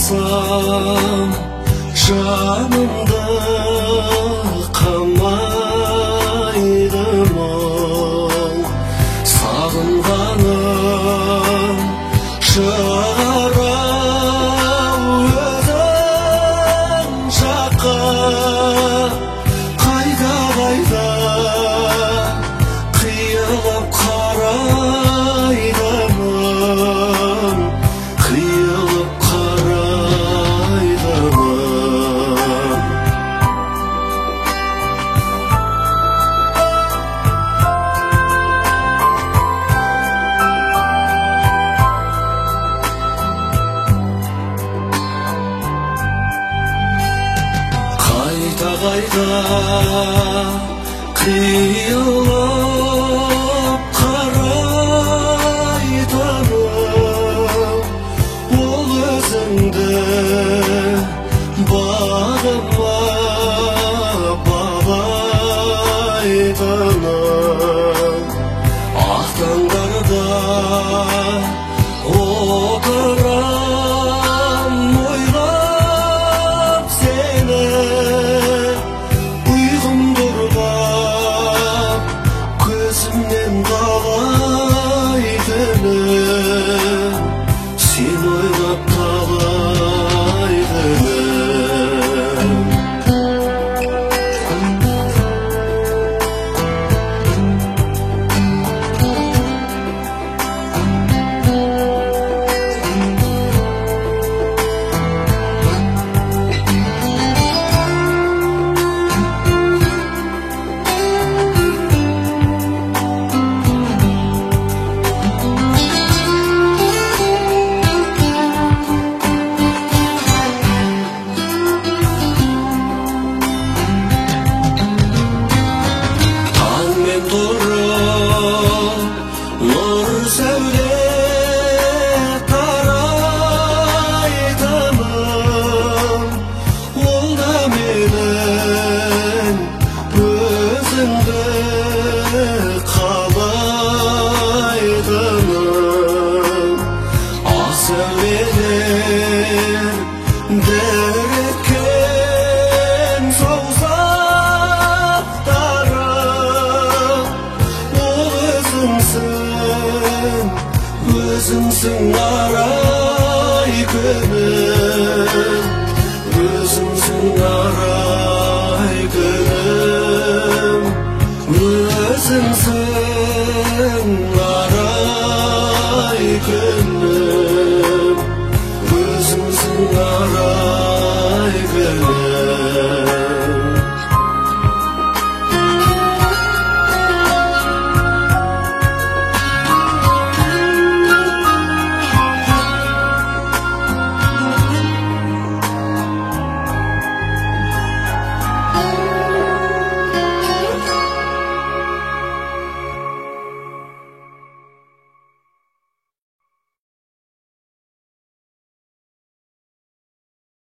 қалсам жанымды қалмайды мұң, сағынғаным шығар өзің жаққа. Қайда қайда қиылып қарайдымын, қиылып қарайдымын. Қайта қайта қиылып қарайтыным, ол өзіңді бағыма балайтыным. Ақ таңдарда отырам ойлап сені, ұйқымды ұрлап көзімнен талай түнім, сені ойлап талай түнім. Нұр сәуле тарайтыным, ол да менің өзіңді қалайтыным. Ақ сәулелер дір еткен саусақтарым, өзіңсің арай күнім, өзіңсің арай күнім, өзіңсің.